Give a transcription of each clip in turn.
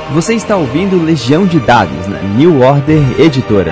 Você está ouvindo Legião de Dados na New Order Editora.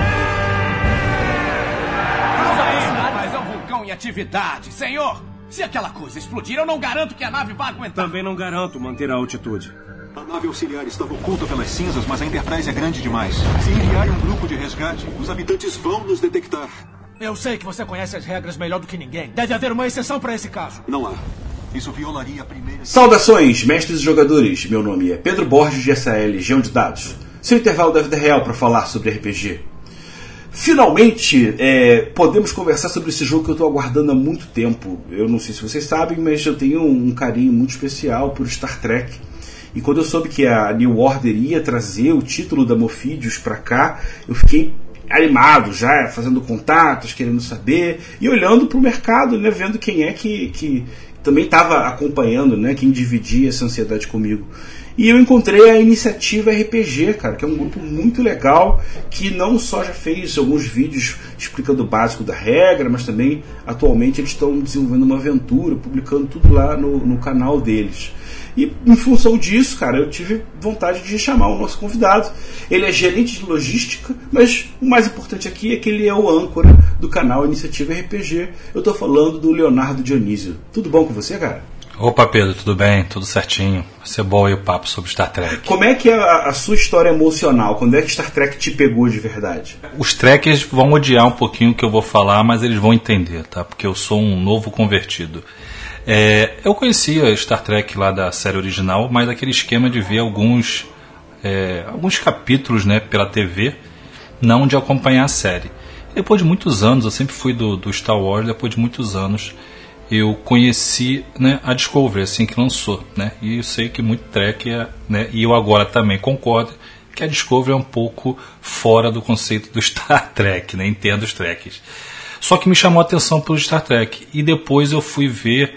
Mas é um vulcão em atividade, senhor! Se aquela coisa explodir, eu não garanto que a nave vá aguentar. Também não garanto manter a altitude. A nave auxiliar estava oculta pelas cinzas, mas a Enterprise é grande demais. Se enviarem um grupo de resgate, os habitantes vão nos detectar. Eu sei que você conhece as regras melhor do que ninguém. Deve haver uma exceção para esse caso. Não há. Isso violaria a primeira... Saudações, mestres e jogadores. Meu nome é Pedro Borges e essa é Legião de Dados. Seu intervalo da vida real para falar sobre RPG. Finalmente, podemos conversar sobre esse jogo que eu estou aguardando há muito tempo. Eu não sei se vocês sabem, mas eu tenho um carinho muito especial por Star Trek. E quando eu soube que a New Order ia trazer o título da Mofídeos para cá, eu fiquei animado já, fazendo contatos, querendo saber, e olhando para o mercado, né, vendo quem é que também estava acompanhando, né, quem dividia essa ansiedade comigo. E eu encontrei a Iniciativa RPG, cara, que é um grupo muito legal, que não só já fez alguns vídeos explicando o básico da regra, mas também, atualmente, eles estão desenvolvendo uma aventura, publicando tudo lá no canal deles. E, em função disso, cara, eu tive vontade de chamar o nosso convidado. Ele é gerente de logística, mas o mais importante aqui é que ele é o âncora do canal Iniciativa RPG. Eu estou falando do Leonardo Dionísio. Tudo bom com você, cara? Opa, Pedro, tudo bem? Tudo certinho. Vai ser bom aí o papo sobre Star Trek. Como é que é a sua história emocional? Quando é que Star Trek te pegou de verdade? Os trekkers vão odiar um pouquinho o que eu vou falar, mas eles vão entender, tá? Porque eu sou um novo convertido. Eu conhecia Star Trek lá da série original, mas daquele esquema de ver alguns capítulos, né, pela TV, não de acompanhar a série. Depois de muitos anos, eu sempre fui do Star Wars, depois de muitos anos eu conheci, né, a Discovery assim que lançou, né, e eu sei que muito Trek né, e eu agora também concordo que a Discovery é um pouco fora do conceito do Star Trek, né, entendo os Trekkies. Só que me chamou a atenção pelo Star Trek, e depois eu fui ver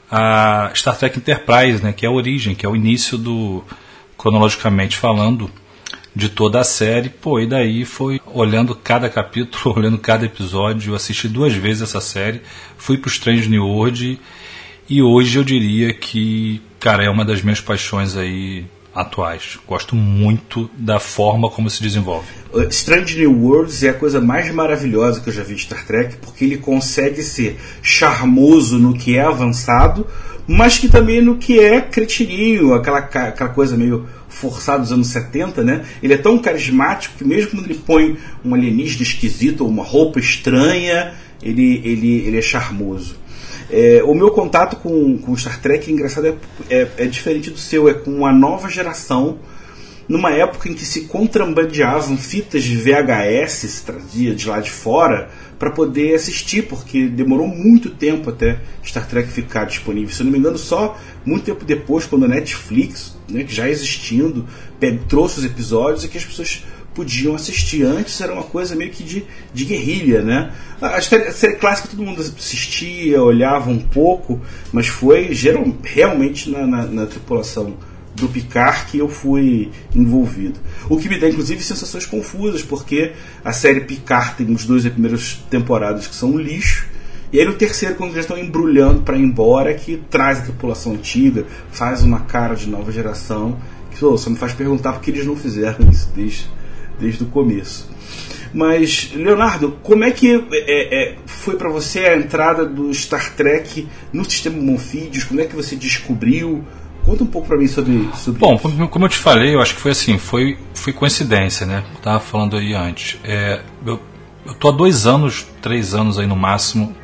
a Star Trek Enterprise, né, que é a origem, que é o início cronologicamente falando, de toda a série. E daí foi olhando cada capítulo, olhando cada episódio. Eu assisti 2 vezes essa série, fui pro Strange New World, e hoje eu diria que, cara, é uma das minhas paixões aí atuais. Gosto muito da forma como se desenvolve. Strange New Worlds é a coisa mais maravilhosa que eu já vi de Star Trek, porque ele consegue ser charmoso no que é avançado, mas que também no que é cretininho, aquela coisa meio forçada dos anos 70, né? Ele é tão carismático que mesmo quando ele põe um alienígena esquisito ou uma roupa estranha, ele é charmoso. O meu contato com Star Trek, engraçado, é diferente do seu, é com uma nova geração, numa época em que se contrabandeavam fitas de VHS, se trazia de lá de fora, para poder assistir, porque demorou muito tempo até Star Trek ficar disponível. Se eu não me engano, só muito tempo depois, quando a Netflix, né, que já existindo, trouxe os episódios e que as pessoas podiam assistir. Antes era uma coisa meio que de guerrilha, né? A série clássica todo mundo assistia, olhava um pouco, mas foi realmente na tripulação do Picard que eu fui envolvido. O que me dá, inclusive, sensações confusas, porque a série Picard tem as 2 primeiras temporadas que são um lixo, e aí no terceiro, quando eles estão embrulhando para ir embora, que traz a tripulação antiga, faz uma cara de nova geração, que só me faz perguntar por que eles não fizeram isso desde o começo. Mas, Leonardo, como é que foi para você a entrada do Star Trek no sistema Mofídeos? Como é que você descobriu? Conta um pouco para mim sobre Bom, isso. Como eu te falei, eu acho que foi assim, foi coincidência, né? Eu estava falando aí antes. Eu tô há 2 anos, 3 anos aí no máximo,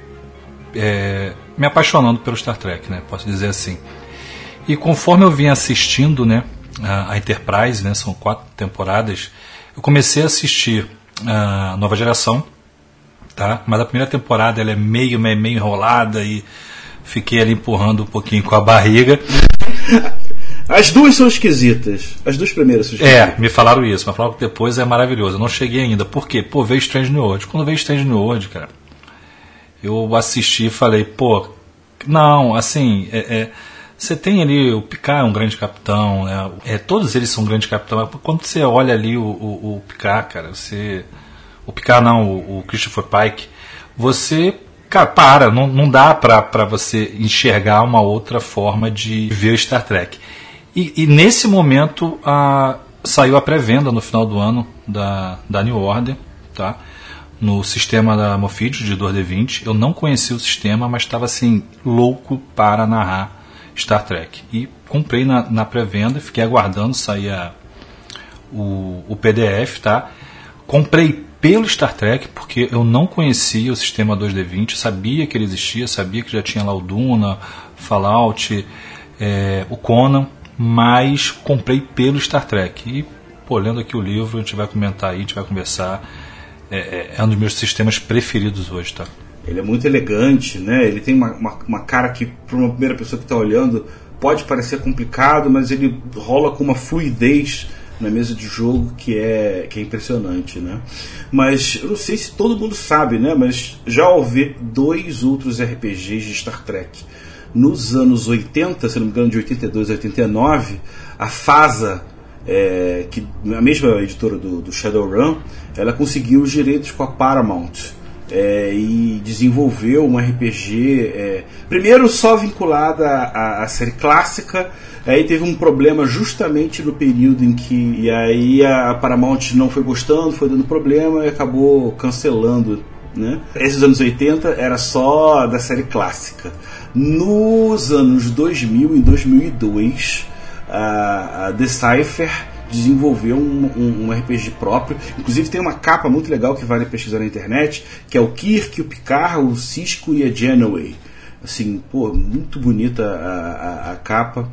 me apaixonando pelo Star Trek, né? Posso dizer assim. E conforme eu vinha assistindo, né, a Enterprise, né, são 4 temporadas, eu comecei a assistir a nova geração, tá? Mas a primeira temporada ela é meio enrolada e fiquei ali empurrando um pouquinho com a barriga. As 2 são esquisitas. As 2 primeiras são esquisitas. Me falaram isso, mas falaram que depois é maravilhoso. Eu não cheguei ainda. Por quê? Veio Strange New World. Quando veio Strange New World, cara, eu assisti e falei, não, assim, você tem ali, o Picard é um grande capitão, né? Todos eles são grandes capitães. Quando você olha ali o Picard, cara, o Picard não, o Christopher Pike, você... Cara, não dá pra você enxergar uma outra forma de ver o Star Trek. E nesse momento saiu a pré-venda no final do ano da New Order, tá? No sistema da Mofidus de 2D20. Eu não conhecia o sistema, mas estava assim, louco para narrar Star Trek. E comprei na pré-venda, fiquei aguardando sair o PDF, tá? Comprei pelo Star Trek, porque eu não conhecia o sistema 2D20, sabia que ele existia, sabia que já tinha lá o Duna, Fallout, o Conan, mas comprei pelo Star Trek. E, lendo aqui o livro, a gente vai comentar aí, a gente vai conversar. É um dos meus sistemas preferidos hoje, tá? Ele é muito elegante, né? Ele tem uma cara que, para uma primeira pessoa que está olhando, pode parecer complicado, mas ele rola com uma fluidez na mesa de jogo que é impressionante, né? Mas eu não sei se todo mundo sabe, né? Mas já houve 2 outros RPGs de Star Trek. Nos anos 80, se não me engano, de 82 a 89, a FASA, que a mesma editora do Shadowrun, ela conseguiu os direitos com a Paramount e desenvolveu um RPG primeiro só vinculado à série clássica. Aí teve um problema justamente no período em que e aí a Paramount não foi gostando, foi dando problema e acabou cancelando, né? Esses anos 80 era só da série clássica. Nos anos 2000 e 2002 a Decipher desenvolveu um RPG próprio. Inclusive tem uma capa muito legal que vale pesquisar na internet, que é o Kirk, o Picard, o Sisko e a Janeway. Assim, muito bonita a capa.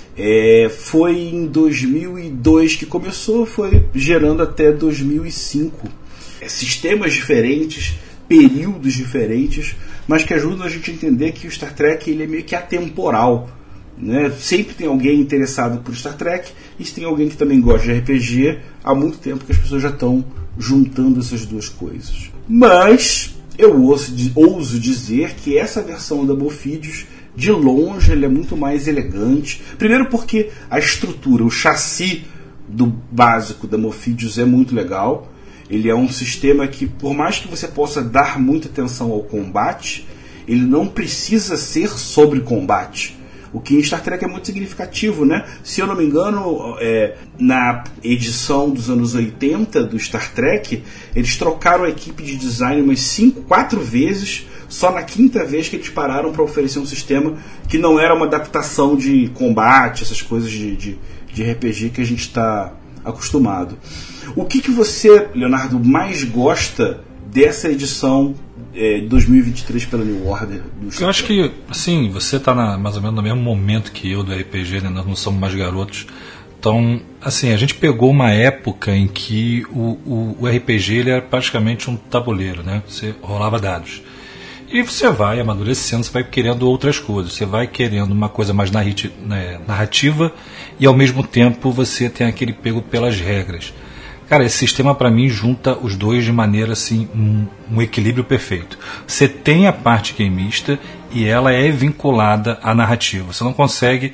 Foi em 2002 que começou, foi gerando até 2005. Sistemas diferentes, períodos diferentes, mas que ajudam a gente a entender que o Star Trek ele é meio que atemporal, né? Sempre tem alguém interessado por Star Trek e se tem alguém que também gosta de RPG. Há muito tempo que as pessoas já estão juntando essas duas coisas. Mas eu ouso dizer que essa versão da Mofidus, de longe, ele é muito mais elegante. Primeiro porque a estrutura, o chassi do básico da Mofidus é muito legal. Ele é um sistema que, por mais que você possa dar muita atenção ao combate, ele não precisa ser sobre combate. O que em Star Trek é muito significativo, né? Se eu não me engano, na edição dos anos 80 do Star Trek, eles trocaram a equipe de design umas 4 vezes, só na 5ª vez que eles pararam para oferecer um sistema que não era uma adaptação de combate, essas coisas de RPG que a gente está acostumado. O que você, Leonardo, mais gosta dessa edição 2023 pela New Order? Eu acho que, assim, você está mais ou menos no mesmo momento que eu do RPG, né? Nós não somos mais garotos. Então, assim, a gente pegou uma época em que o RPG ele era praticamente um tabuleiro, né? Você rolava dados. E você vai amadurecendo, você vai querendo outras coisas. Você vai querendo uma coisa mais narrativa e, ao mesmo tempo, você tem aquele pego pelas regras. Cara, esse sistema para mim junta os dois de maneira assim, um equilíbrio perfeito. Você tem a parte gameista e ela é vinculada à narrativa. Você não consegue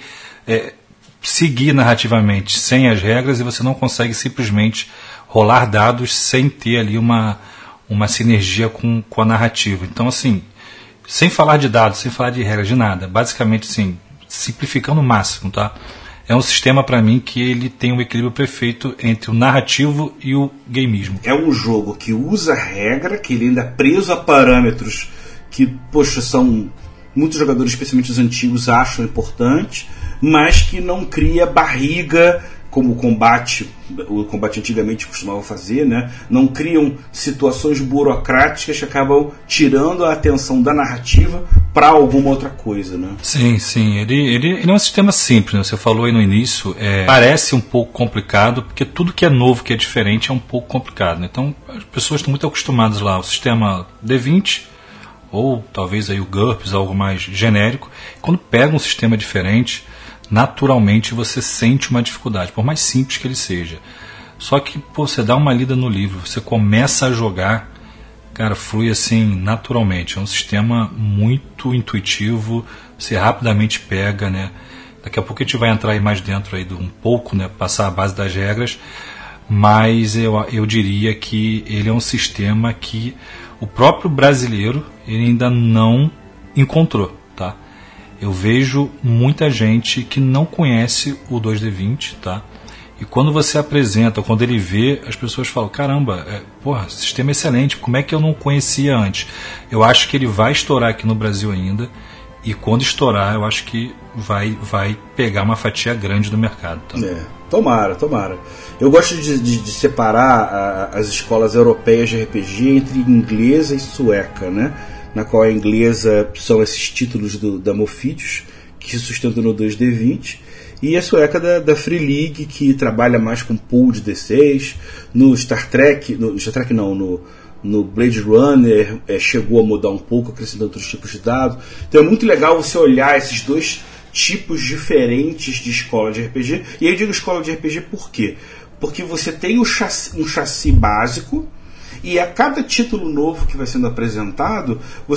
seguir narrativamente sem as regras e você não consegue simplesmente rolar dados sem ter ali uma sinergia com a narrativa. Então, assim, sem falar de dados, sem falar de regras, de nada, basicamente, assim, simplificando o máximo, tá? É um sistema, para mim, que ele tem um equilíbrio perfeito entre o narrativo e o gameismo. É um jogo que usa regra, que ele ainda é preso a parâmetros que, são muitos jogadores, especialmente os antigos, acham importantes, mas que não cria barriga, como o combate antigamente costumava fazer, né? Não criam situações burocráticas que acabam tirando a atenção da narrativa para alguma outra coisa, né? Sim, sim. Ele é um sistema simples, né? Você falou aí no início, parece um pouco complicado, porque tudo que é novo, que é diferente, é um pouco complicado, né? Então, as pessoas estão muito acostumadas lá ao sistema D20, ou talvez aí o GURPS, algo mais genérico. Quando pega um sistema diferente, naturalmente você sente uma dificuldade, por mais simples que ele seja. Só que você dá uma lida no livro, você começa a jogar, cara, flui assim naturalmente. É um sistema muito intuitivo, você rapidamente pega, né? Daqui a pouco a gente vai entrar aí mais dentro aí um pouco, né? Passar a base das regras, mas eu diria que ele é um sistema que o próprio brasileiro ele ainda não encontrou, tá? Eu vejo muita gente que não conhece o 2D20, tá? E quando você apresenta, quando ele vê, as pessoas falam, caramba, esse sistema é excelente, como é que eu não conhecia antes? Eu acho que ele vai estourar aqui no Brasil ainda, e quando estourar, eu acho que vai pegar uma fatia grande do mercado. Tomara. Eu gosto de separar as escolas europeias de RPG entre inglesa e sueca, né? Na qual a inglesa são esses títulos da Mofídeos, que se sustentam no 2D20, e a sueca da Free League, que trabalha mais com pool de D6. No Star Trek no Blade Runner chegou a mudar um pouco, acrescentando outros tipos de dados. Então é muito legal você olhar esses dois tipos diferentes de escola de RPG. E aí eu digo escola de RPG por quê? Porque você tem um chassi básico, e a cada título novo que vai sendo apresentado,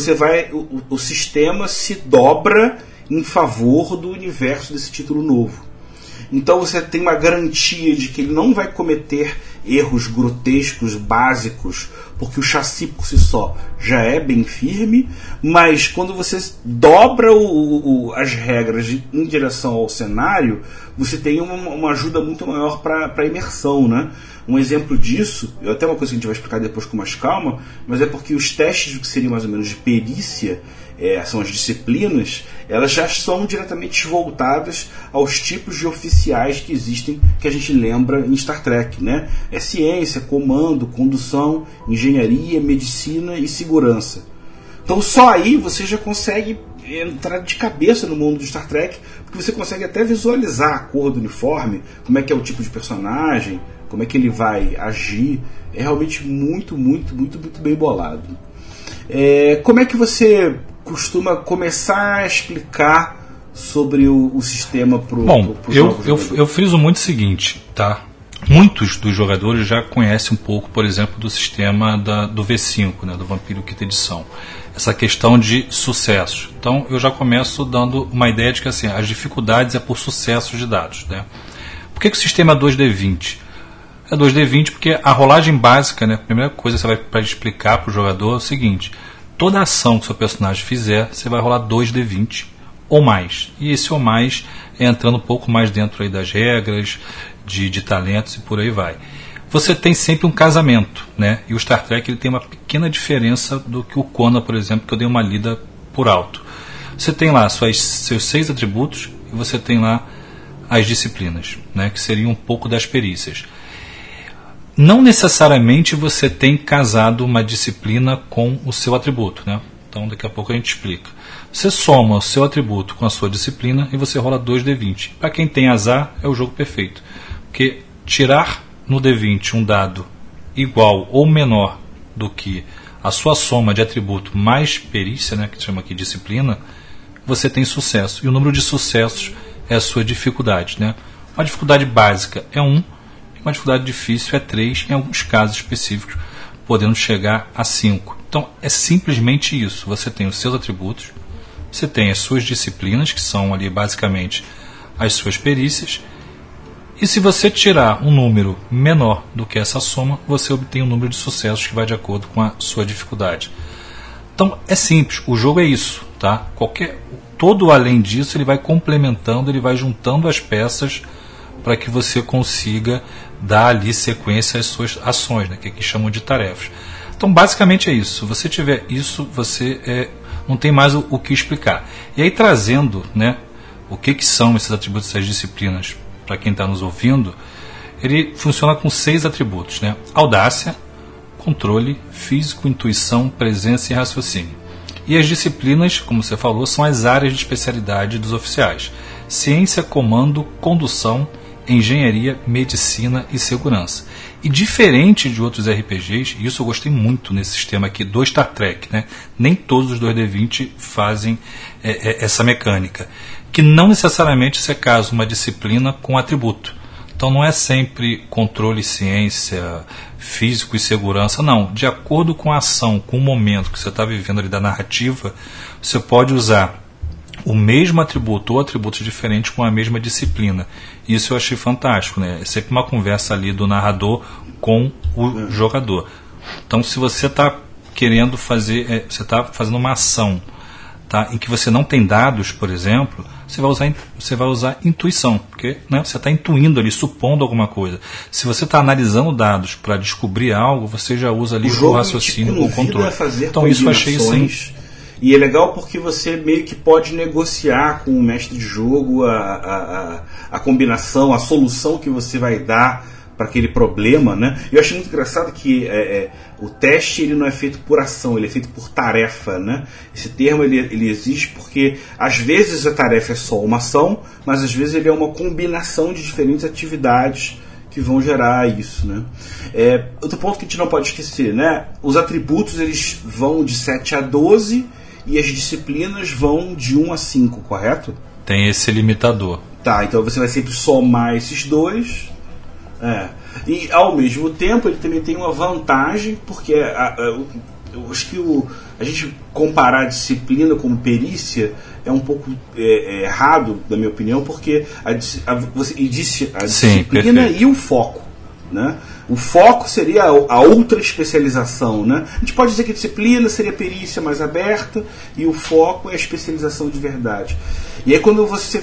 o sistema se dobra em favor do universo desse título novo. Então você tem uma garantia de que ele não vai cometer erros grotescos, básicos, porque o chassi por si só já é bem firme, mas quando você dobra as regras em direção ao cenário, você tem uma ajuda muito maior para a imersão, né? Um exemplo disso, até uma coisa que a gente vai explicar depois com mais calma, mas é porque os testes que seriam mais ou menos de perícia, são as disciplinas, elas já são diretamente voltadas aos tipos de oficiais que existem, que a gente lembra em Star Trek, né? É ciência, comando, condução, engenharia, medicina e segurança. Então só aí você já consegue entrar de cabeça no mundo do Star Trek, porque você consegue até visualizar a cor do uniforme, como é que é o tipo de personagem, como é que ele vai agir. É realmente muito, muito, muito, muito bem bolado. Como é que você costuma começar a explicar sobre o sistema pro eu friso muito o seguinte, tá? Muitos dos jogadores já conhecem um pouco, por exemplo, do sistema do V5, né, do Vampiro Quinta Edição. Essa questão de sucessos. Então eu já começo dando uma ideia de que assim, as dificuldades é por sucessos de dados, né? Por que o sistema é 2D20? É 2D20 porque a rolagem básica, né, a primeira coisa que você vai explicar para o jogador é o seguinte: toda ação que o seu personagem fizer, você vai rolar 2D20 ou mais. E esse ou mais é entrando um pouco mais dentro aí das regras, de talentos e por aí vai. Você tem sempre um casamento, né? E o Star Trek ele tem uma pequena diferença do que o Conan, por exemplo, que eu dei uma lida por alto. Você tem lá seus 6 atributos e você tem lá as disciplinas, né? Que seriam um pouco das perícias. Não necessariamente você tem casado uma disciplina com o seu atributo, né? Então daqui a pouco a gente explica. Você soma o seu atributo com a sua disciplina e você rola 2D20. Para quem tem azar, é o jogo perfeito. Porque tirar no D20 um dado igual ou menor do que a sua soma de atributo mais perícia, né, que se chama aqui disciplina, você tem sucesso. E o número de sucessos é a sua dificuldade, né? Uma dificuldade básica é 1, uma dificuldade difícil é 3, em alguns casos específicos, podendo chegar a 5. Então, é simplesmente isso. Você tem os seus atributos, você tem as suas disciplinas, que são ali basicamente as suas perícias, e se você tirar um número menor do que essa soma, você obtém um número de sucessos que vai de acordo com a sua dificuldade. Então, é simples. O jogo é isso, tá? Todo além disso, ele vai complementando, ele vai juntando as peças para que você consiga dar ali sequência às suas ações, né, que aqui chamam de tarefas. Então, basicamente é isso. Se você tiver isso, você não tem mais o que explicar. E aí, trazendo, né, o que são esses atributos, essas disciplinas, para quem está nos ouvindo, ele funciona com 6 atributos, né? Audácia, controle, físico, intuição, presença e raciocínio. E as disciplinas, como você falou, são as áreas de especialidade dos oficiais: ciência, comando, condução, engenharia, medicina e segurança. E diferente de outros RPGs, e isso eu gostei muito nesse sistema aqui do Star Trek, né? Nem todos os 2D20 fazem essa mecânica, que não necessariamente você casa uma disciplina com atributo. Então não é sempre controle, ciência, físico e segurança, não. De acordo com a ação, com o momento que você está vivendo ali da narrativa, você pode usar o mesmo atributo ou atributos diferentes com a mesma disciplina. Isso eu achei fantástico, né? É sempre uma conversa ali do narrador com o jogador. Então, se você está querendo fazer, você está fazendo uma ação, tá, em que você não tem dados, por exemplo, você vai usar intuição, porque, né, você está intuindo ali, supondo alguma coisa. Se você está analisando dados para descobrir algo, você já usa ali o raciocínio ou o controle. Então isso eu achei assim. E é legal porque você meio que pode negociar com o mestre de jogo a combinação, a solução que você vai dar para aquele problema, né? Eu achei muito engraçado que o teste ele não é feito por ação, ele é feito por tarefa, né? Esse termo ele existe porque às vezes a tarefa é só uma ação, mas às vezes ele é uma combinação de diferentes atividades que vão gerar isso, né? Outro ponto que a gente não pode esquecer, né? Os atributos eles vão de 7 a 12 e as disciplinas vão de 1 a 5, correto? Tem esse limitador. Tá, então você vai sempre somar esses dois. E ao mesmo tempo ele também tem uma vantagem, porque eu acho que a gente comparar a disciplina com perícia é um pouco errado, na minha opinião, porque você disse a disciplina e o foco, né? O foco seria a outra especialização, né? A gente pode dizer que a disciplina seria a perícia mais aberta e o foco é a especialização de verdade. E aí quando você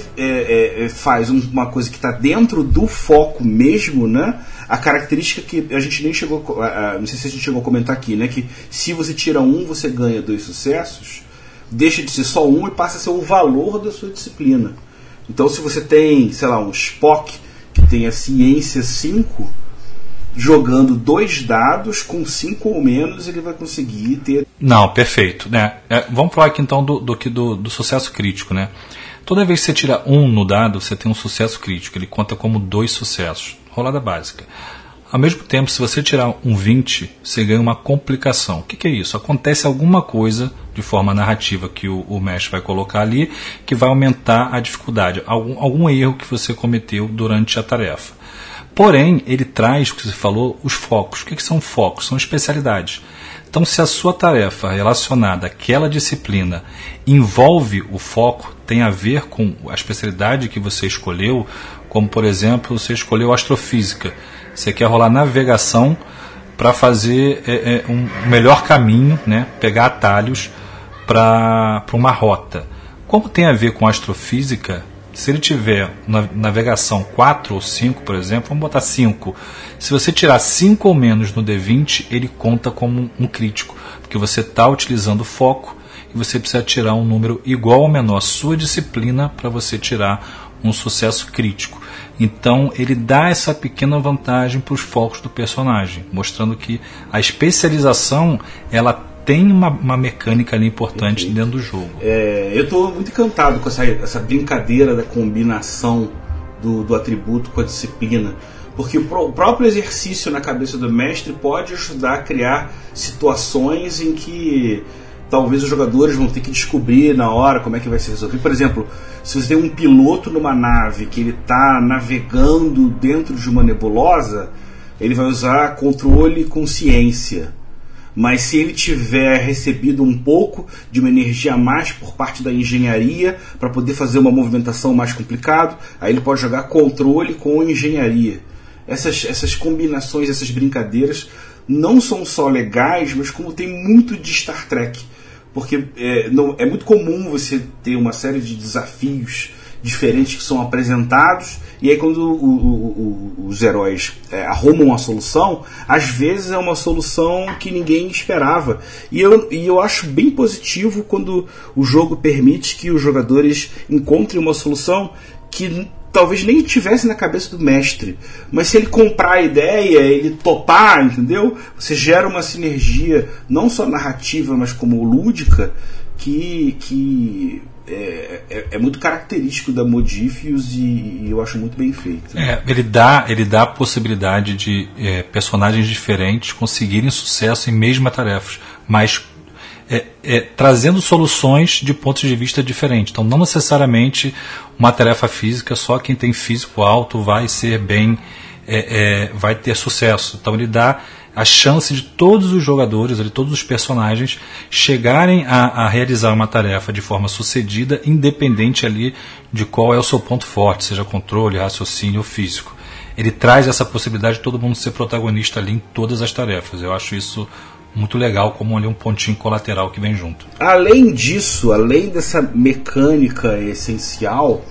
faz uma coisa que está dentro do foco mesmo, né? A característica que a gente nem chegou, não sei se a gente chegou a comentar aqui, né? Que se você tira 1, você ganha 2 sucessos, deixa de ser só 1 e passa a ser o valor da sua disciplina. Então se você tem, sei lá, um Spock que tem a ciência 5, jogando 2 dados com 5 ou menos ele vai conseguir ter... Não, perfeito, né? Vamos falar aqui então do sucesso crítico, né? Toda vez que você tira 1 no dado, você tem um sucesso crítico, ele conta como 2 sucessos, rolada básica. Ao mesmo tempo, se você tirar um 20, você ganha uma complicação. O que é isso? Acontece alguma coisa de forma narrativa que o mestre vai colocar ali, que vai aumentar a dificuldade, algum erro que você cometeu durante a tarefa. Porém, ele traz, o que você falou, os focos. O que são focos? São especialidades. Então, se a sua tarefa relacionada àquela disciplina envolve o foco, tem a ver com a especialidade que você escolheu, como, por exemplo, você escolheu astrofísica. Você quer rolar navegação para fazer um melhor caminho, né? Pegar atalhos para uma rota. Como tem a ver com astrofísica, se ele tiver navegação 4 ou 5, por exemplo, vamos botar 5. Se você tirar 5 ou menos no D20, ele conta como um crítico, porque você está utilizando foco e você precisa tirar um número igual ou menor à sua disciplina para você tirar um sucesso crítico. Então ele dá essa pequena vantagem para os focos do personagem, mostrando que a especialização ela tem uma mecânica ali importante dentro do jogo. Eu estou muito encantado com essa brincadeira da combinação do atributo com a disciplina, porque o próprio exercício na cabeça do mestre pode ajudar a criar situações em que talvez os jogadores vão ter que descobrir na hora como é que vai ser resolvido. Por exemplo, se você tem um piloto numa nave que ele está navegando dentro de uma nebulosa, ele vai usar controle e consciência. Mas se ele tiver recebido um pouco de uma energia a mais por parte da engenharia para poder fazer uma movimentação mais complicada, aí ele pode jogar controle com engenharia. Essas combinações, essas brincadeiras não são só legais, mas como tem muito de Star Trek. Porque é muito comum você ter uma série de desafios diferentes que são apresentados, e aí quando os heróis arrumam a solução, às vezes é uma solução que ninguém esperava. E eu acho bem positivo quando o jogo permite que os jogadores encontrem uma solução que talvez nem tivesse na cabeça do mestre, mas se ele comprar a ideia, ele topar, entendeu? Você gera uma sinergia não só narrativa, mas como lúdica, que é muito característico da Modifius e eu acho muito bem feito. Ele dá a possibilidade de personagens diferentes conseguirem sucesso em mesmas tarefas, mas trazendo soluções de pontos de vista diferentes. Então, não necessariamente uma tarefa física, só quem tem físico alto vai ser vai ter sucesso. Então, ele dá a chance de todos os jogadores, de todos os personagens chegarem a realizar uma tarefa de forma sucedida, independente ali de qual é o seu ponto forte, seja controle, raciocínio ou físico. Ele traz essa possibilidade de todo mundo ser protagonista ali em todas as tarefas. Eu acho isso muito legal, como ali um pontinho colateral que vem junto. Além disso, além dessa mecânica essencial,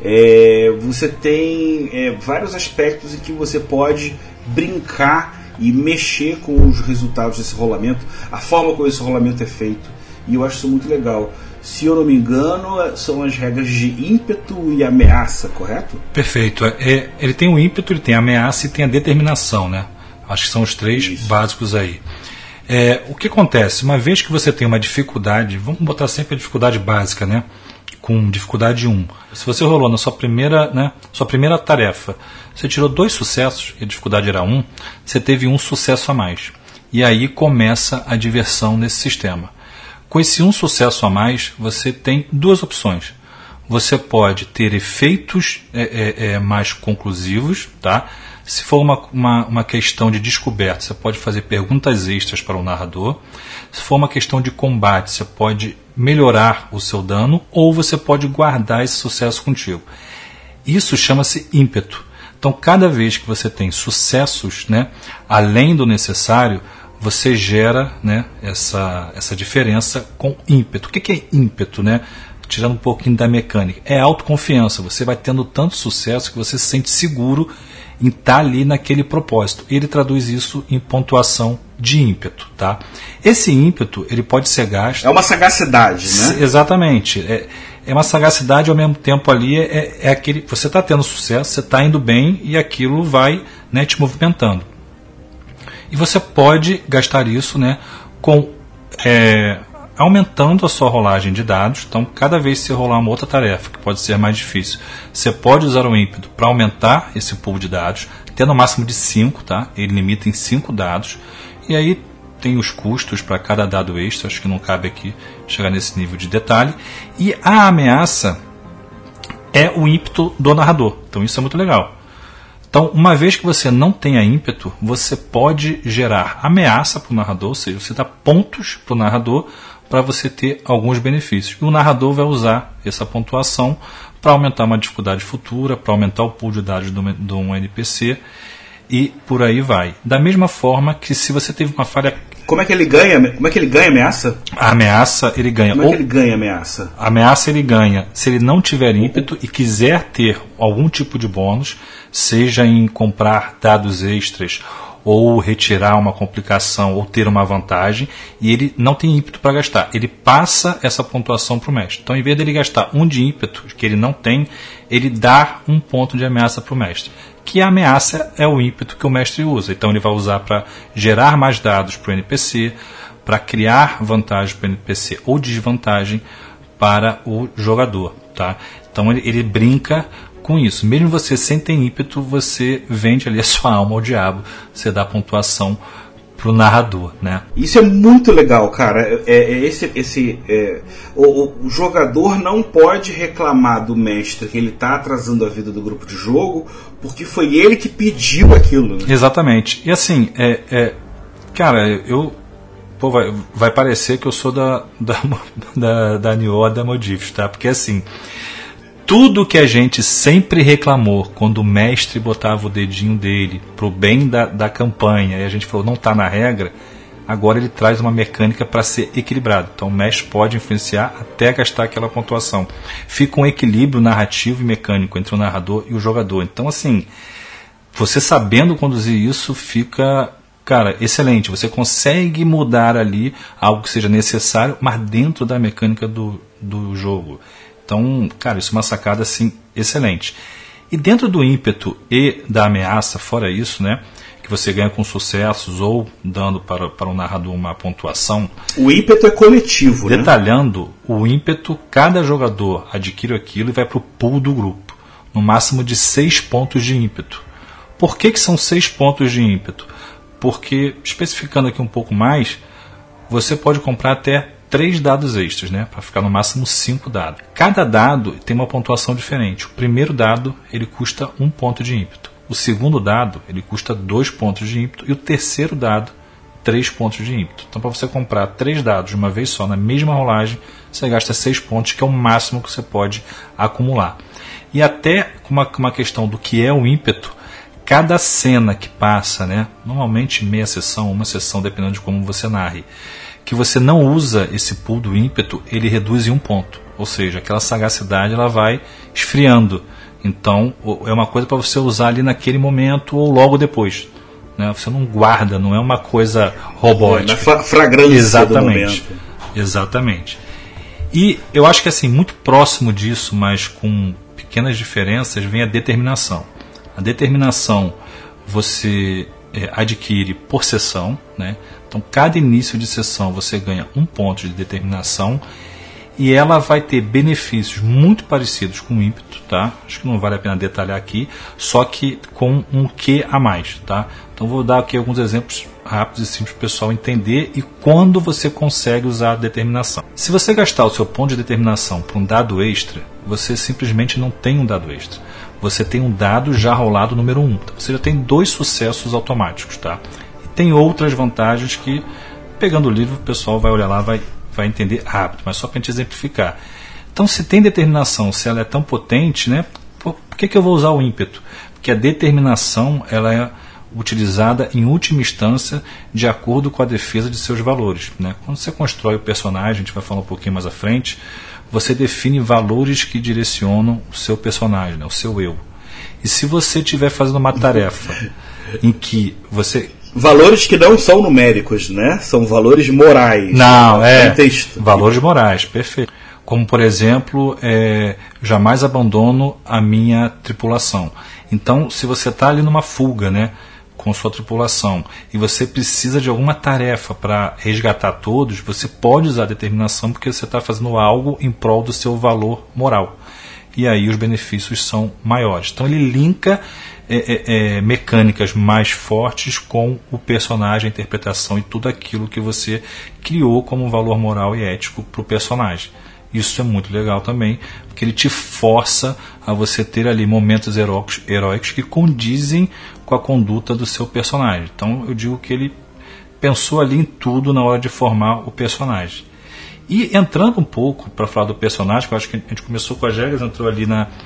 você tem vários aspectos em que você pode brincar e mexer com os resultados desse rolamento, a forma como esse rolamento é feito, e eu acho isso muito legal. Se eu não me engano, são as regras de ímpeto e ameaça, correto? Perfeito. Ele tem o ímpeto, ele tem a ameaça e tem a determinação, né? Acho que são os três básicos aí. O que acontece? Uma vez que você tem uma dificuldade, vamos botar sempre a dificuldade básica, né? Com dificuldade 1. Se você rolou na sua primeira tarefa, você tirou 2 sucessos e a dificuldade era 1, você teve um sucesso a mais. E aí começa a diversão nesse sistema. Com esse um sucesso a mais, você tem 2 opções. Você pode ter efeitos mais conclusivos, tá? Se for uma questão de descoberta, você pode fazer perguntas extras para o narrador. Se for uma questão de combate, você pode melhorar o seu dano, ou você pode guardar esse sucesso contigo. Isso chama-se ímpeto. Então, cada vez que você tem sucessos, né, além do necessário, você gera, né, essa diferença com ímpeto. O que é ímpeto, né? Tirando um pouquinho da mecânica. É autoconfiança. Você vai tendo tanto sucesso que você se sente seguro em estar ali naquele propósito. Ele traduz isso em pontuação de ímpeto, tá? Esse ímpeto, ele pode ser gasto... É uma sagacidade, né? Exatamente. É uma sagacidade, ao mesmo tempo ali, aquele... Você está tendo sucesso, você está indo bem e aquilo vai, né, te movimentando. E você pode gastar isso, né, com... aumentando a sua rolagem de dados. Então, cada vez que você rolar uma outra tarefa, que pode ser mais difícil, você pode usar o ímpeto para aumentar esse pool de dados, tendo no máximo de 5, tá? Ele limita em 5 dados. E aí tem os custos para cada dado extra, acho que não cabe aqui chegar nesse nível de detalhe. E a ameaça é o ímpeto do narrador. Então, isso é muito legal. Então, uma vez que você não tenha ímpeto, você pode gerar ameaça para o narrador, ou seja, você dá pontos para o narrador para você ter alguns benefícios. E o narrador vai usar essa pontuação para aumentar uma dificuldade futura, para aumentar o pool de dados de um NPC e por aí vai. Da mesma forma que se você teve uma falha... Como é que ele ganha ameaça? A ameaça ele ganha. Como é que ele ganha ameaça? A ameaça ele ganha se ele não tiver ímpeto e quiser ter algum tipo de bônus, seja em comprar dados extras ou retirar uma complicação ou ter uma vantagem, e ele não tem ímpeto para gastar. Ele passa essa pontuação para o mestre. Então, em vez dele gastar 1 de ímpeto, que ele não tem, ele dá 1 ponto de ameaça para o mestre. Que a ameaça é o ímpeto que o mestre usa. Então, ele vai usar para gerar mais dados para o NPC, para criar vantagem para o NPC ou desvantagem para o jogador. Tá? Então, ele brinca com isso. Mesmo você sem ter ímpeto, você vende ali a sua alma ao diabo. Você dá pontuação pro narrador, né? Isso é muito legal, cara. O jogador não pode reclamar do mestre que ele está atrasando a vida do grupo de jogo, porque foi ele que pediu aquilo. Né? Exatamente. E assim, cara, vai parecer que eu sou da Nior da Modif, tá? Porque assim, tudo que a gente sempre reclamou quando o mestre botava o dedinho dele pro bem da campanha e a gente falou, não está na regra, agora ele traz uma mecânica para ser equilibrado. Então o mestre pode influenciar até gastar aquela pontuação. Fica um equilíbrio narrativo e mecânico entre o narrador e o jogador. Então assim, você sabendo conduzir isso fica, cara, excelente. Você consegue mudar ali algo que seja necessário, mas dentro da mecânica do jogo. Então, cara, isso é uma sacada assim excelente. E dentro do ímpeto e da ameaça, fora isso, né, que você ganha com sucessos ou dando para o narrador uma pontuação. O ímpeto é coletivo, detalhando, né? O ímpeto, cada jogador adquire aquilo e vai para o pool do grupo, no máximo de 6 pontos de ímpeto. Por que são 6 pontos de ímpeto? Porque, especificando aqui um pouco mais, você pode comprar até 3 dados extras, né, para ficar no máximo 5 dados. Cada dado tem uma pontuação diferente. O primeiro dado ele custa 1 ponto de ímpeto. O segundo dado ele custa 2 pontos de ímpeto. E o terceiro dado, 3 pontos de ímpeto. Então, para você comprar 3 dados de uma vez só, na mesma rolagem, você gasta 6 pontos, que é o máximo que você pode acumular. E até com uma questão do que é o ímpeto, cada cena que passa, né, normalmente meia sessão, uma sessão, dependendo de como você narre, que você não usa esse pool do ímpeto, ele reduz em 1 ponto. Ou seja, aquela sagacidade ela vai esfriando. Então, é uma coisa para você usar ali naquele momento ou logo depois. Né? Você não guarda, não é uma coisa robótica. Na fragrância exatamente, do momento. Exatamente. E eu acho que assim, muito próximo disso, mas com pequenas diferenças, vem a determinação. A determinação você adquire por sessão, né? Então cada início de sessão você ganha 1 ponto de determinação e ela vai ter benefícios muito parecidos com o ímpeto, tá? Acho que não vale a pena detalhar aqui, só que com um Q a mais, tá? Então vou dar aqui alguns exemplos rápidos e simples para o pessoal entender e quando você consegue usar a determinação. Se você gastar o seu ponto de determinação para um dado extra, você simplesmente não tem um dado extra. Você tem um dado já rolado número 1. Então você já tem 2 sucessos automáticos, tá? E tem outras vantagens que, pegando o livro, o pessoal vai olhar lá, vai entender rápido, mas só para a gente exemplificar. Então, se tem determinação, se ela é tão potente, né, por que eu vou usar o ímpeto? Porque a determinação ela é utilizada em última instância de acordo com a defesa de seus valores. Né? Quando você constrói o personagem, a gente vai falar um pouquinho mais à frente, você define valores que direcionam o seu personagem, né, o seu eu. E se você estiver fazendo uma tarefa em que você... Valores que não são numéricos, né? São valores morais. Não, valores morais, perfeito. Como, por exemplo, jamais abandono a minha tripulação. Então, se você está ali numa fuga, né, com sua tripulação, e você precisa de alguma tarefa para resgatar todos, você pode usar a determinação porque você está fazendo algo em prol do seu valor moral. E aí os benefícios são maiores. Então, ele linka mecânicas mais fortes com o personagem, a interpretação e tudo aquilo que você criou como valor moral e ético para o personagem. Isso é muito legal também, porque ele te força a você ter ali momentos heróicos que condizem com a conduta do seu personagem. Então eu digo que ele pensou ali em tudo na hora de formar o personagem. E entrando um pouco para falar do personagem, que eu acho que a gente começou com as regras, entrou ali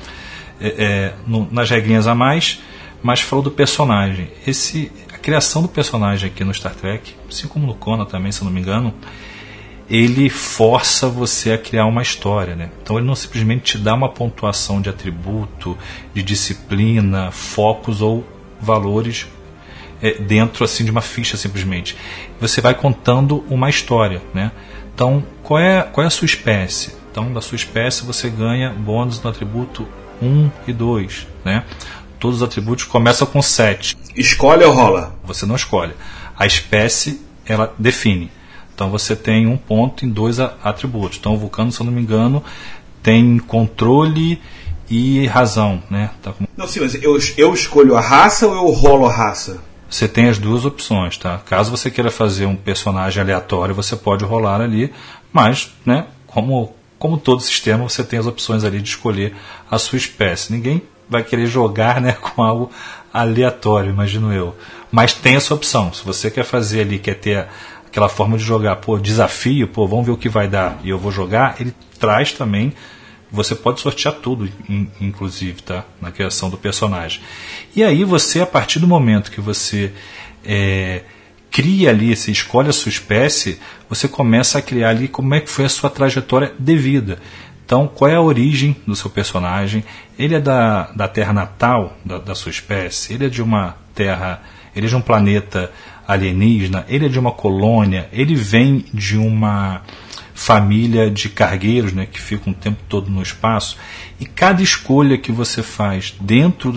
nas regrinhas a mais, mas falou do personagem. A criação do personagem aqui no Star Trek, assim como no Conan também, se eu não me engano, ele força você a criar uma história, né? Então ele não simplesmente te dá uma pontuação de atributo, de disciplina, focos ou valores dentro assim de uma ficha simplesmente. Você vai contando uma história, né? Então qual é a sua espécie? Então da sua espécie você ganha bônus no atributo 1 e 2, né? Todos os atributos começam com 7. Escolhe ou rola? Você não escolhe. A espécie ela define. Então você tem 1 ponto em 2 atributos. Então o Vulcano, se eu não me engano, tem controle e razão, né? Tá com... Não, sim, mas eu escolho a raça ou eu rolo a raça? Você tem as duas opções, tá? Caso você queira fazer um personagem aleatório, você pode rolar ali, mas, né, como todo sistema, você tem as opções ali de escolher a sua espécie. Ninguém vai querer jogar, né, com algo aleatório, imagino eu. Mas tem essa opção. Se você quer fazer ali, quer ter aquela forma de jogar, desafio, vamos ver o que vai dar e eu vou jogar, ele traz também, você pode sortear tudo, inclusive, tá? Na criação do personagem. E aí você, a partir do momento que você cria ali, você escolhe a sua espécie, você começa a criar ali como é que foi a sua trajetória de vida. Então, qual é a origem do seu personagem? Ele é da terra natal da sua espécie? Ele é de uma terra, ele é de um planeta alienígena? Ele é de uma colônia? Ele vem de uma família de cargueiros, né, que ficam o tempo todo no espaço? E cada escolha que você faz dentro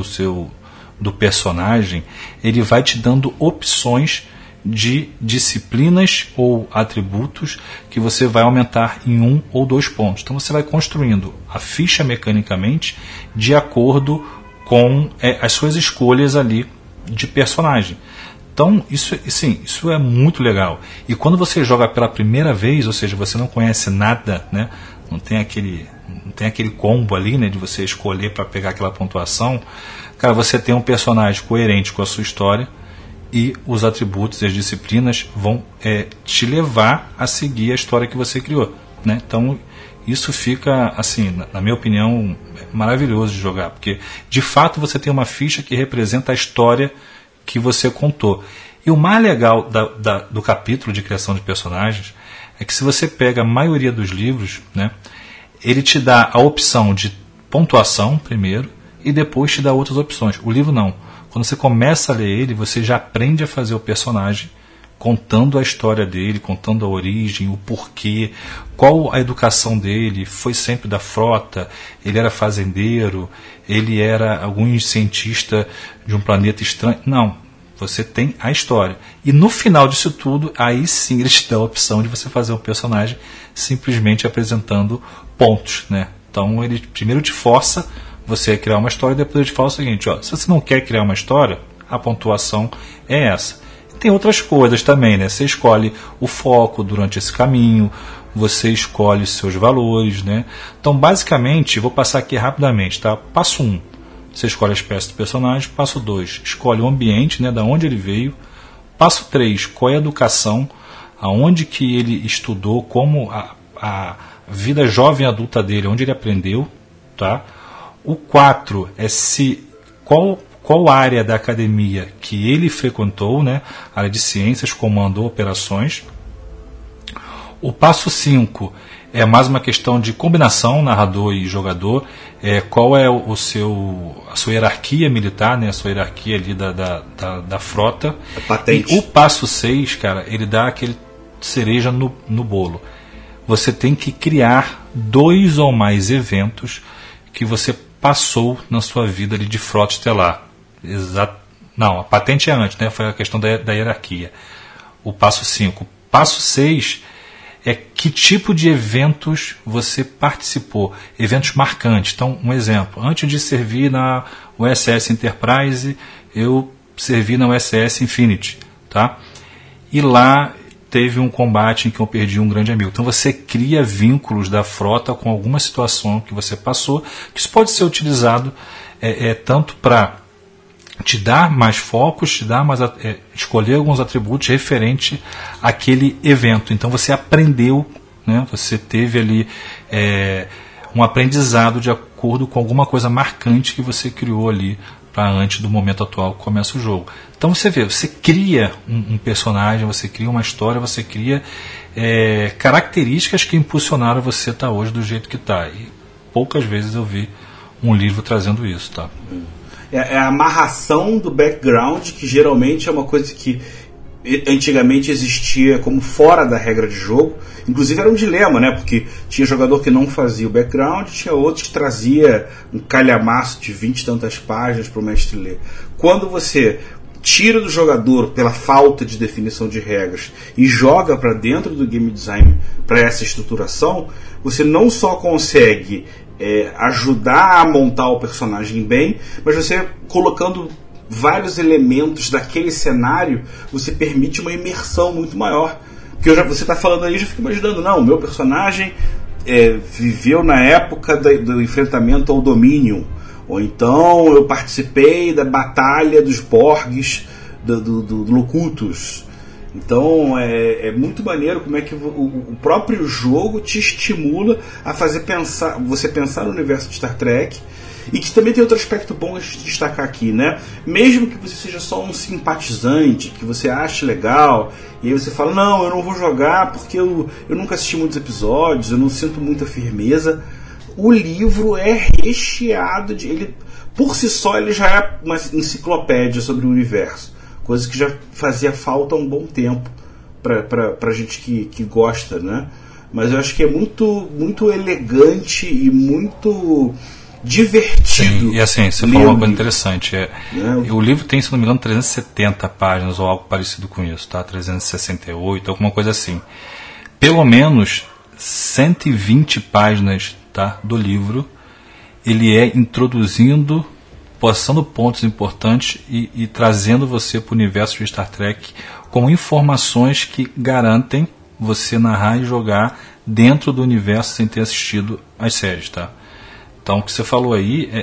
do personagem, ele vai te dando opções de disciplinas ou atributos que você vai aumentar em 1 ou 2 pontos. Então você vai construindo a ficha mecanicamente de acordo com as suas escolhas ali de personagem. Então isso é muito legal. E quando você joga pela primeira vez, ou seja, você não conhece nada, né? Não tem aquele combo ali, né, de você escolher para pegar aquela pontuação. Cara, você tem um personagem coerente com a sua história e os atributos e as disciplinas vão te levar a seguir a história que você criou, né? Então isso fica, assim, na minha opinião, maravilhoso de jogar, porque de fato você tem uma ficha que representa a história que você contou. E o mais legal do capítulo de criação de personagens é que se você pega a maioria dos livros, né, ele te dá a opção de pontuação primeiro e depois te dá outras opções. O livro não. Quando você começa a ler ele, você já aprende a fazer o personagem contando a história dele, contando a origem, o porquê, qual a educação dele, foi sempre da frota, ele era fazendeiro, ele era algum cientista de um planeta estranho. Não, você tem a história. E no final disso tudo, aí sim eles te dão a opção de você fazer um personagem simplesmente apresentando pontos, né? Então ele primeiro te força você a criar uma história, e depois ele te fala o seguinte, ó, se você não quer criar uma história, a pontuação é essa. Tem outras coisas também, né? Você escolhe o foco durante esse caminho, você escolhe os seus valores, né? Então, basicamente, vou passar aqui rapidamente, tá? Passo 1, você escolhe a espécie do personagem. Passo 2, escolhe o ambiente, né? Da onde ele veio. Passo 3, qual é a educação, aonde que ele estudou, como a vida jovem adulta dele, onde ele aprendeu, tá? O 4 é qual área da academia que ele frequentou, né? Área de ciências, comando, operações. O passo 5 é mais uma questão de combinação narrador e jogador. Qual é a sua hierarquia militar, né? A sua hierarquia ali da frota. A patente. E o passo 6, cara, ele dá aquele cereja no bolo. Você tem que criar 2 ou mais eventos que você passou na sua vida ali de frota estelar. Não, a patente é antes, né? Foi a questão da hierarquia. O passo 5. Passo 6 é que tipo de eventos você participou. Eventos marcantes. Então, um exemplo. Antes de servir na USS Enterprise, eu servi na USS Infinity. Tá? E lá teve um combate em que eu perdi um grande amigo. Então você cria vínculos da frota com alguma situação que você passou, que isso pode ser utilizado tanto para te dar mais focos, te dar mais, escolher alguns atributos referente àquele evento. Então você aprendeu, né? Você teve ali um aprendizado de acordo com alguma coisa marcante que você criou ali para antes do momento atual que começa o jogo. Então você vê, você cria um personagem, você cria uma história, você cria características que impulsionaram você a estar hoje do jeito que está. E poucas vezes eu vi um livro trazendo isso. Tá? É a amarração do background, que geralmente é uma coisa que antigamente existia como fora da regra de jogo. Inclusive era um dilema, né? Porque tinha jogador que não fazia o background, tinha outros que trazia um calhamaço de 20 e tantas páginas para o mestre ler. Quando você tira do jogador pela falta de definição de regras e joga para dentro do game design para essa estruturação, você não só consegue ajudar a montar o personagem bem, mas você colocando vários elementos daquele cenário, você permite uma imersão muito maior. Porque você está falando aí, eu já fico imaginando, não, o meu personagem viveu na época do enfrentamento ao Dominion, ou então eu participei da batalha dos Borgs do Locutus. Então é muito maneiro como é que o próprio jogo te estimula a fazer você pensar no universo de Star Trek. E que também tem outro aspecto bom a gente destacar aqui, né? Mesmo que você seja só um simpatizante, que você ache legal, e aí você fala, não, eu não vou jogar porque eu nunca assisti muitos episódios, eu não sinto muita firmeza. O livro é recheado ele por si só ele já é uma enciclopédia sobre o universo, coisa que já fazia falta há um bom tempo pra gente que gosta, né? Mas eu acho que é muito, muito elegante e muito divertido. Sim, e assim, você falou uma coisa interessante. O livro tem, se não me engano, 370 páginas ou algo parecido com isso, tá? 368, alguma coisa assim. Pelo menos 120 páginas, tá, do livro, ele é introduzindo, passando pontos importantes e trazendo você para o universo de Star Trek com informações que garantem você narrar e jogar dentro do universo sem ter assistido às séries, tá? Então, o que você falou aí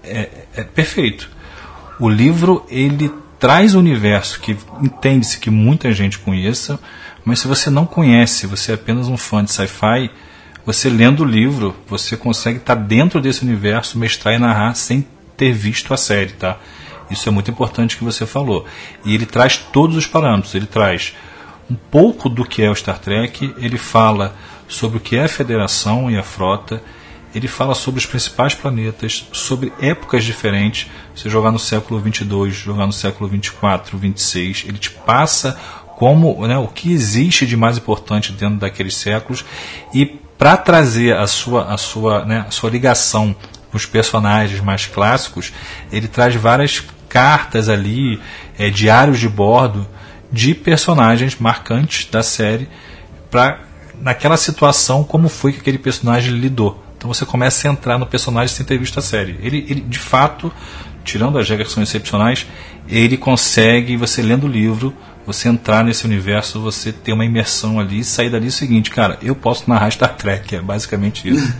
é perfeito. O livro, ele traz um universo que entende-se que muita gente conheça, mas se você não conhece, você é apenas um fã de sci-fi, você lendo o livro, você consegue estar dentro desse universo, mestrar e narrar sem ter visto a série, tá? Isso é muito importante que você falou. E ele traz todos os parâmetros. Ele traz um pouco do que é o Star Trek, ele fala sobre o que é a Federação e a Frota, ele fala sobre os principais planetas, sobre épocas diferentes. Você jogar no século 22, jogar no século 24, 26, ele te passa como, né, o que existe de mais importante dentro daqueles séculos, e para trazer a sua ligação com os personagens mais clássicos, ele traz várias cartas ali, diários de bordo de personagens marcantes da série, para naquela situação como foi que aquele personagem lidou. Então você começa a entrar no personagem sem ter visto a série. Ele de fato, tirando as regras que são excepcionais, ele consegue, você lendo o livro, você entrar nesse universo, você ter uma imersão ali e sair dali o seguinte, cara, eu posso narrar Star Trek, é basicamente isso.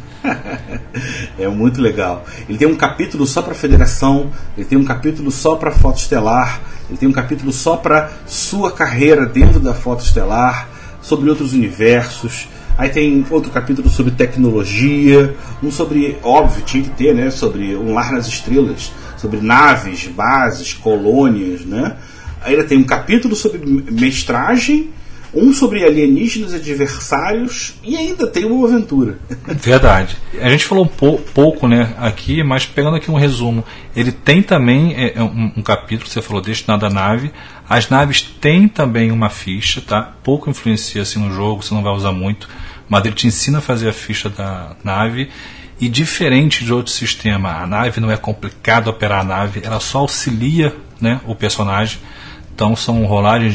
É muito legal. Ele tem um capítulo só para a Federação, ele tem um capítulo só para a Frota Estelar, ele tem um capítulo só para sua carreira dentro da Frota Estelar, sobre outros universos. Aí tem outro capítulo sobre tecnologia, um sobre, óbvio, tinha que ter, né, sobre um lar nas estrelas, sobre naves, bases, colônias, né? Aí ele tem um capítulo sobre mestragem, um sobre alienígenas adversários, e ainda tem uma aventura. Verdade. A gente falou pouco, né, aqui, mas pegando aqui um resumo, ele tem também um capítulo, você falou, destinado à nave. As naves têm também uma ficha, tá? Pouco influencia assim no jogo, você não vai usar muito, mas ele te ensina a fazer a ficha da nave. E diferente de outro sistema, a nave não é complicado operar a nave, ela só auxilia, né, o personagem. Então são rolagens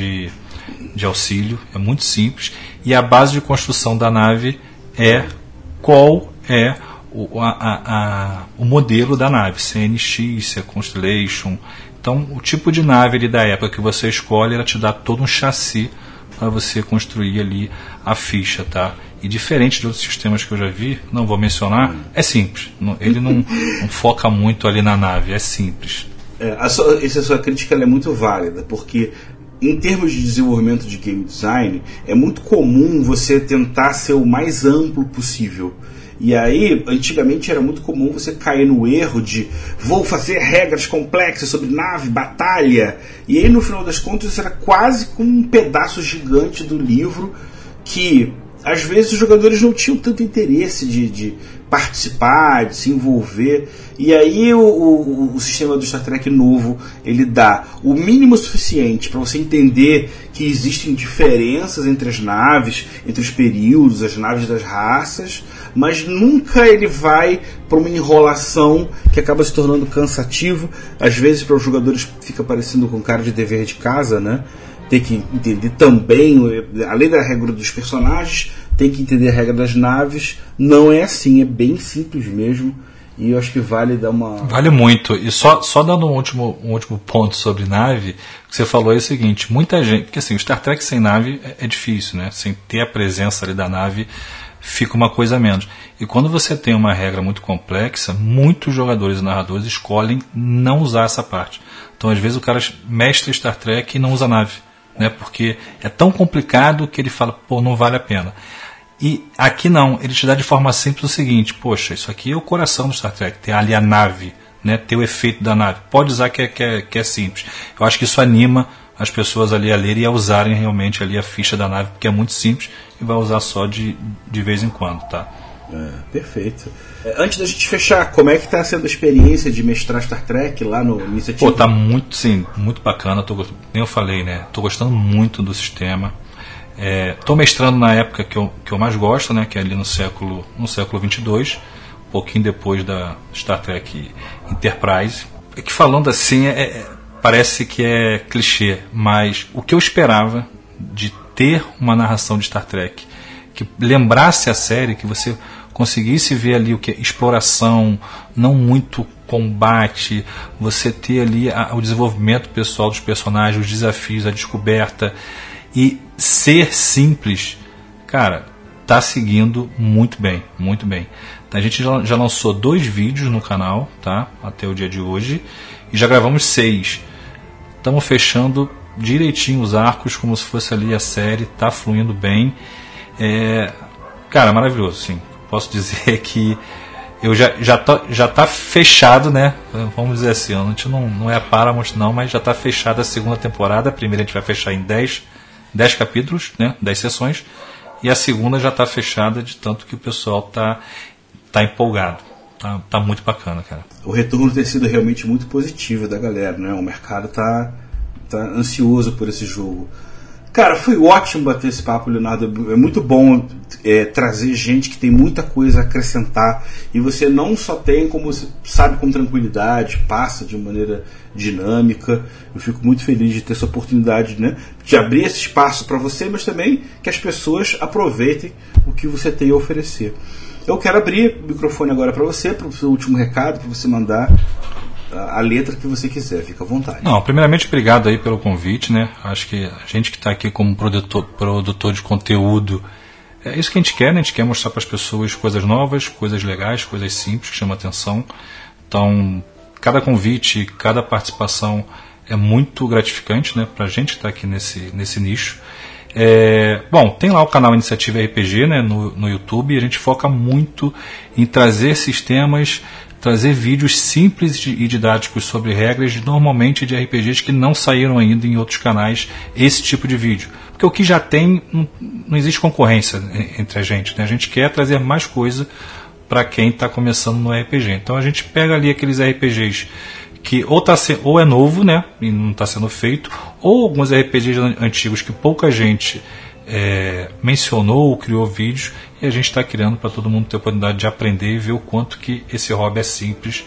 de auxílio, é muito simples. E a base de construção da nave é qual é o modelo da nave, se é NX, se é Constellation. Então o tipo de nave ali da época que você escolhe, ela te dá todo um chassi para você construir ali a ficha, tá? E diferente de outros sistemas que eu já vi, não vou mencionar, é simples. Ele não foca muito ali na nave, é simples. Essa sua crítica ela é muito válida, porque em termos de desenvolvimento de game design, é muito comum você tentar ser o mais amplo possível. E aí, antigamente era muito comum você cair no erro de vou fazer regras complexas sobre nave, batalha. E aí, no final das contas, isso era quase como um pedaço gigante do livro que, às vezes, os jogadores não tinham tanto interesse de participar, de se envolver. E aí o sistema do Star Trek novo, ele dá o mínimo suficiente para você entender que existem diferenças entre as naves, entre os períodos, as naves das raças, mas nunca ele vai para uma enrolação que acaba se tornando cansativo. Às vezes para os jogadores fica parecendo com cara de dever de casa, né? Tem que entender também, além da regra dos personagens, tem que entender a regra das naves. Não é assim, é bem simples mesmo. E eu acho que vale dar uma... Vale muito. E só dando um último ponto sobre nave, o que você falou é o seguinte, muita gente... Porque assim, o Star Trek sem nave é difícil, né? Sem ter a presença ali da nave, fica uma coisa a menos. E quando você tem uma regra muito complexa, muitos jogadores e narradores escolhem não usar essa parte. Então, às vezes, o cara mestra Star Trek e não usa nave, né? Porque é tão complicado que ele fala, pô, não vale a pena. E aqui não, ele te dá de forma simples o seguinte, poxa, isso aqui é o coração do Star Trek, tem ali a nave, né, ter o efeito da nave, pode usar que é simples. Eu acho que isso anima as pessoas ali a lerem e a usarem realmente ali a ficha da nave, porque é muito simples e vai usar só de vez em quando, tá? Perfeito. Antes da gente fechar, como é que está sendo a experiência de mestrar Star Trek lá no Iniciativa? Pô, tá muito, sim, muito bacana, nem eu falei, né, tô gostando muito do sistema. Estou mestrando na época que eu mais gosto, né, que é ali no século 22, um pouquinho depois da Star Trek Enterprise. É que falando assim, parece que é clichê, mas o que eu esperava de ter uma narração de Star Trek que lembrasse a série, que você conseguisse ver ali o que é exploração, não muito combate, você ter ali o desenvolvimento pessoal dos personagens, os desafios, a descoberta, e ser simples, cara, tá seguindo muito bem, muito bem. A gente já lançou 2 vídeos no canal, tá? Até o dia de hoje, e já gravamos 6. Estamos fechando direitinho os arcos, como se fosse ali a série, tá fluindo bem. Cara, maravilhoso, sim. Posso dizer que eu já tá fechado, né? Vamos dizer assim, a gente não é a Paramount não, mas já tá fechada a segunda temporada. A primeira a gente vai fechar em 10 capítulos, né? 10 sessões. E a segunda já tá fechada, de tanto que o pessoal tá empolgado. Tá muito bacana, cara. O retorno tem sido realmente muito positivo da galera, né? O mercado tá ansioso por esse jogo. Cara, foi ótimo bater esse papo, Leonardo. É muito bom trazer gente que tem muita coisa a acrescentar. E você não só tem, como você sabe, com tranquilidade, passa de maneira dinâmica. Eu fico muito feliz de ter essa oportunidade, né, de abrir esse espaço para você, mas também que as pessoas aproveitem o que você tem a oferecer. Eu quero abrir o microfone agora para você, para o seu último recado, para você mandar a letra que você quiser, fica à vontade. Não, primeiramente, obrigado aí pelo convite, né? Acho que a gente que está aqui como produtor de conteúdo, é isso que a gente quer, né? A gente quer mostrar para as pessoas coisas novas, coisas legais, coisas simples que chamam a atenção. Então, cada convite, cada participação é muito gratificante, né? Para a gente que está aqui nesse nicho. Bom, tem lá o canal Iniciativa RPG, né, no YouTube, e a gente foca muito em trazer esses temas, trazer vídeos simples e didáticos sobre regras, normalmente de RPGs que não saíram ainda em outros canais, esse tipo de vídeo. Porque o que já tem, não existe concorrência entre a gente, né? A gente quer trazer mais coisa para quem está começando no RPG. Então a gente pega ali aqueles RPGs que ou é novo, né, e não está sendo feito, ou alguns RPGs antigos que pouca gente mencionou ou criou vídeos, e a gente está criando para todo mundo ter a oportunidade de aprender e ver o quanto que esse hobby é simples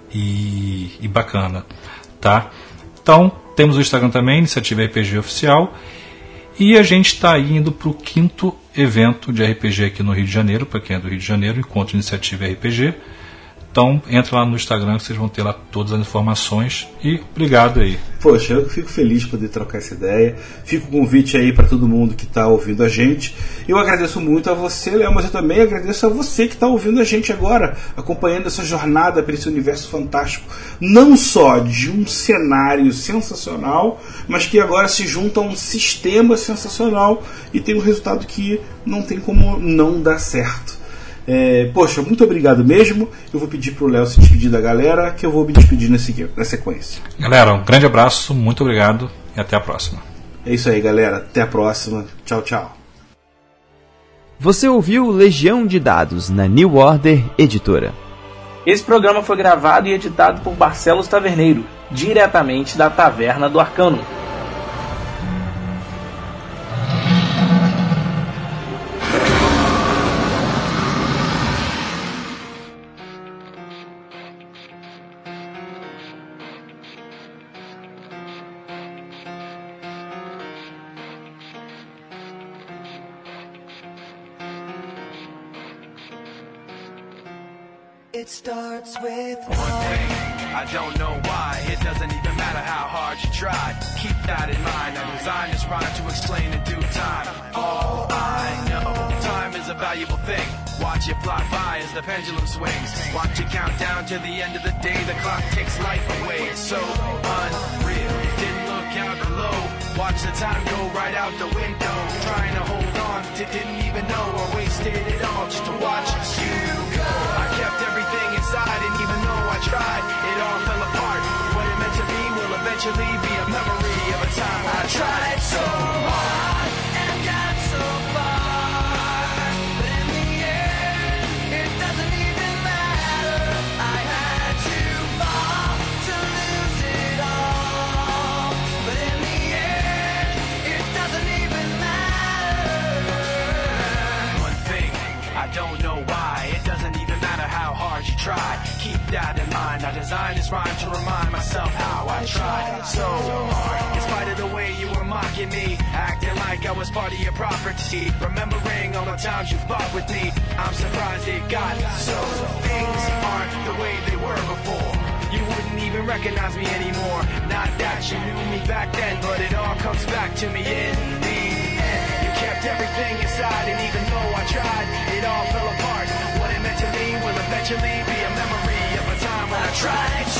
e bacana, tá? Então, temos o Instagram também, Iniciativa RPG Oficial, e a gente está indo para o 5º evento de RPG aqui no Rio de Janeiro, para quem é do Rio de Janeiro, Encontro Iniciativa RPG. Então, entra lá no Instagram que vocês vão ter lá todas as informações. E obrigado aí. Poxa, eu fico feliz de poder trocar essa ideia. Fica o convite aí para todo mundo que está ouvindo a gente. Eu agradeço muito a você, Léo, mas eu também agradeço a você que está ouvindo a gente agora, acompanhando essa jornada para esse universo fantástico. Não só de um cenário sensacional, mas que agora se junta a um sistema sensacional e tem um resultado que não tem como não dar certo. Poxa, muito obrigado mesmo. Eu vou pedir pro Léo se despedir da galera, que eu vou me despedir na sequência. Galera, um grande abraço, muito obrigado e até a próxima. É isso aí, galera, até a próxima. Tchau, tchau. Você ouviu Legião de Dados na New Order Editora. Esse programa foi gravado e editado por Barcelos Taverneiro, diretamente da Taverna do Arcano. It starts with one thing. I don't know why. It doesn't even matter how hard you try. Keep that in mind. I designed this rhyme to explain in due time. All I know, time is a valuable thing. Watch it fly by as the pendulum swings. Watch it count down to the end of the day. The clock takes life away. It's so unreal. Didn't look out below. Watch the time go right out the window. Trying to hold on to didn't even know I wasted it all just to watch you go. I kept everything inside, and even though I tried, it all fell apart. What it meant to be will eventually be a memory of a time I tried so hard and got so far. But in the end, it doesn't even matter. I had to fall to lose it all. But in the end, it doesn't even matter. One thing, I don't know why. It doesn't even matter how hard you try. Keep that in mind. I designed this rhyme to remind myself how I tried so hard. In spite of the way you were mocking me, acting like I was part of your property, remembering all the times you fought with me, I'm surprised it got so. Things aren't the way they were before. You wouldn't even recognize me anymore. Not that you knew me back then, but it all comes back to me in the end. You kept everything inside, and even though I tried, it all fell apart. What it meant to me will eventually be a memory of a time when I tried